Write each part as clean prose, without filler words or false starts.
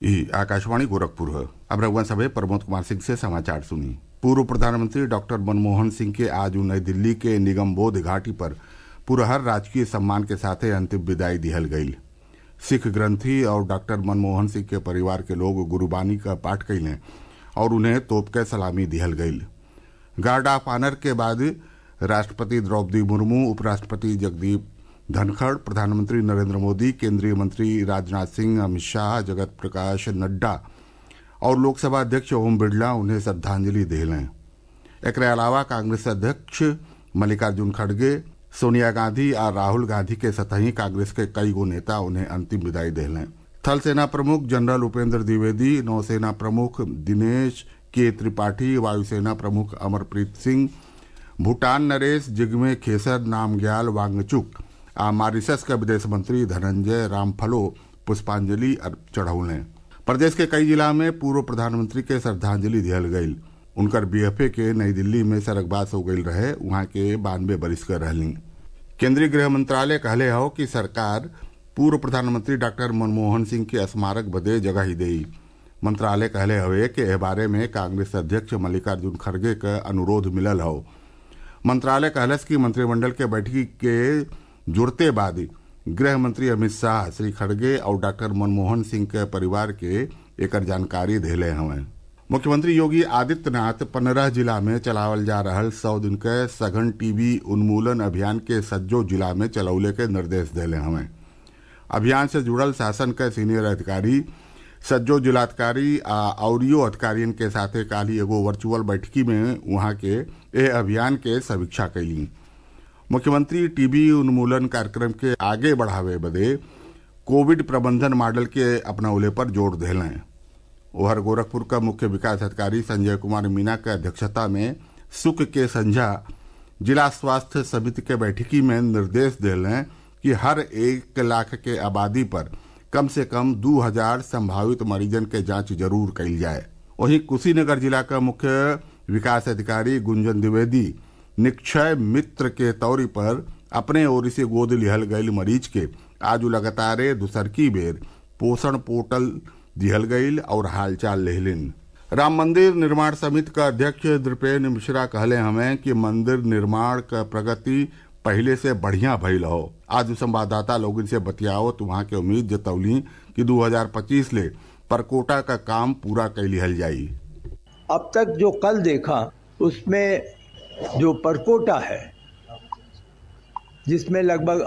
ये आकाशवाणी गोरखपुर है। अब रघुवंश सभा प्रमोद कुमार सिंह से समाचार सुनिए। पूर्व प्रधानमंत्री डॉक्टर मनमोहन सिंह के आज नई दिल्ली के निगम बोध घाटी पर पुरहर राजकीय सम्मान के साथ अंतिम विदाई दिहल गई। सिख ग्रंथी और डॉक्टर मनमोहन सिंह के परिवार के लोग गुरुबानी का पाठ कैलें और उन्हें तोप के सलामी दिहल गई। गार्ड ऑफ ऑनर के बाद राष्ट्रपति द्रौपदी मुर्मू, उपराष्ट्रपति जगदीप धनखड़, प्रधानमंत्री नरेंद्र मोदी, केंद्रीय मंत्री राजनाथ सिंह, अमित शाह, जगत प्रकाश नड्डा और लोकसभा अध्यक्ष ओम बिरला उन्हें श्रद्धांजलि दिलें। एक अलावा कांग्रेस अध्यक्ष मल्लिकार्जुन खड़गे, सोनिया गांधी और राहुल गांधी के सतही कांग्रेस के कई गो नेता उन्हें अंतिम विदाई दिलें। थल सेना प्रमुख जनरल उपेंद्र द्विवेदी, नौसेना प्रमुख दिनेश के त्रिपाठी, वायुसेना प्रमुख अमरप्रीत सिंह, भूटान नरेश जिग्मे खेसर नामग्याल वांगचुक आ मॉरिशस के विदेश मंत्री धनंजय रामफलो पुष्पांजलि चढ़ौलें। प्रदेश के कई जिला में पूर्व प्रधानमंत्री के श्रद्धांजलि दिहल गई। उनकर बीएफए के नई दिल्ली में सरगबास हो गई रहे, वहां के 92 बरिस कर रहली। केंद्रीय गृह मंत्रालय कहले हो कि सरकार पूर्व प्रधानमंत्री डॉक्टर मनमोहन सिंह के स्मारक बदे जगह ही देई। मंत्रालय कहले हवे कि एह बारे में कांग्रेस अध्यक्ष मल्लिकार्जुन खड़गे का अनुरोध मिलल हो। मंत्रालय कहलस कि मंत्रिमंडल के बैठकी के जुड़ते बाद गृह मंत्री अमित शाह श्री खड़गे और डॉक्टर मनमोहन सिंह के परिवार के एक जानकारी दिले हवें। मुख्यमंत्री योगी आदित्यनाथ 15 जिला में चलावल जा रहल 100 दिन के सघन टीबी उन्मूलन अभियान के सज्जो जिला में चलौले के निर्देश दिले हवें। अभियान से जुड़ल शासन के सीनियर अधिकारी, सज्जो जिलाधिकारी औरियो अधिकारियों के साथे काली एगो वर्चुअल बैठकी में वहां के ए अभियान के समीक्षा कैली। मुख्यमंत्री टीबी उन्मूलन कार्यक्रम के आगे बढ़ावे बदे कोविड प्रबंधन मॉडल के अपनौले पर जोर दिलें। उधर गोरखपुर का मुख्य विकास अधिकारी संजय कुमार मीना की अध्यक्षता में सुख के संझा जिला स्वास्थ्य समिति के बैठकी में निर्देश दिलें कि हर 1 लाख के आबादी पर कम से कम 2000 संभावित मरीजन के जांच जरूर कैल जाए। वहीं कुशीनगर जिला का मुख्य विकास अधिकारी गुंजन द्विवेदी निक्षय मित्र के तौर पर अपने ओर से गोद लिहल गईल मरीज के आज लगातार दुसरकी बेर पोषण पोर्टल दिहल गईल और हालचाल लेहलिन। राम मंदिर निर्माण समिति का अध्यक्ष द्रिपेन मिश्रा कहले हमें कि मंदिर निर्माण का प्रगति पहले से बढ़िया भइल हो। आज संवाददाता लोगों से बतियावत वहां के उम्मीद जतौली कि 2025 ले परकोटा का काम पूरा कर लिहल जाई। अब तक जो कल देखा उसमें जो परकोटा है जिसमें लगभग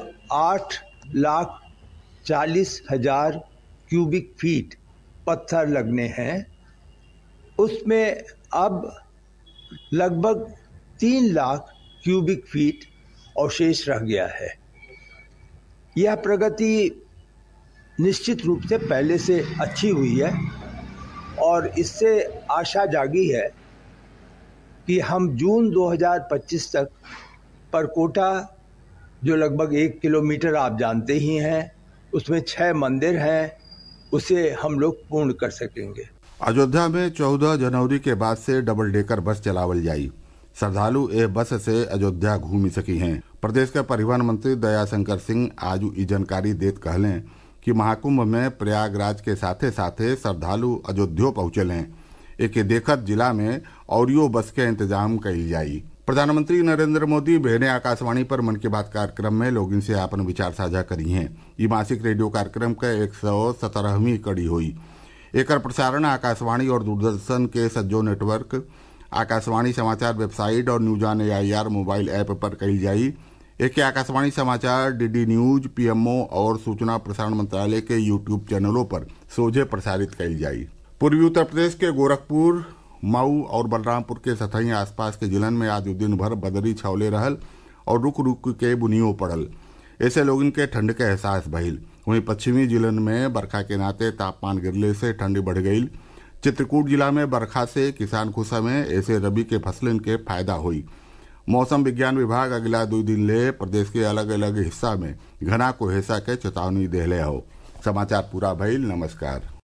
8,40,000 क्यूबिक फीट पत्थर लगने हैं, उसमें अब लगभग 3 लाख क्यूबिक फीट अवशेष रह गया है। यह प्रगति निश्चित रूप से पहले से अच्छी हुई है और इससे आशा जागी है कि हम जून 2025 तक परकोटा जो लगभग 1 किलोमीटर आप जानते ही हैं, उसमें 6 मंदिर हैं, उसे हम लोग पूर्ण कर सकेंगे। अयोध्या में 14 जनवरी के बाद से डबल डेकर बस चलावल जाई। श्रद्धालु ए बस से अयोध्या घूम सकी हैं। प्रदेश के परिवहन मंत्री दयाशंकर सिंह आज ये जानकारी देत कहलें कि महाकुंभ में प्रयागराज के साथे साथे श्रद्धालु अयोध्या पहुंचलें। एक देखत जिला में औरियो बस के इंतजाम कईल जाई। प्रधानमंत्री नरेंद्र मोदी बहने आकाशवाणी पर मन की बात कार्यक्रम में लोगों से अपन विचार साझा करी हैं। ये मासिक रेडियो कार्यक्रम का 117वीं कड़ी हुई। एकर प्रसारण आकाशवाणी और दूरदर्शन के सज्जो नेटवर्क, आकाशवाणी समाचार वेबसाइट और news on AIR mobile app पर कईल जाई। एक आकाशवाणी समाचार, DD न्यूज, PMO और सूचना प्रसारण मंत्रालय के YouTube चैनलों पर सोझे प्रसारित कईल जाई। पूर्वी उत्तर प्रदेश के गोरखपुर, मऊ और बलरामपुर के सतही आसपास के जिलन में आज दिन भर बदरी छावले रहल और रुक रुक के बुनियो पड़ल। ऐसे लोगन के ठंड के एहसास भइल। वहीं पश्चिमी जिलन में बरखा के नाते तापमान गिरले से ठंड बढ़ गई। चित्रकूट जिला में बरखा से किसान खुश में ऐसे रबी के फसलन के फायदा हुई। मौसम विज्ञान विभाग अगला 2 दिन ले प्रदेश के अलग अलग हिस्सा में घना कुहेसा के चेतावनी देले हो। समाचार पूरा भइल। नमस्कार।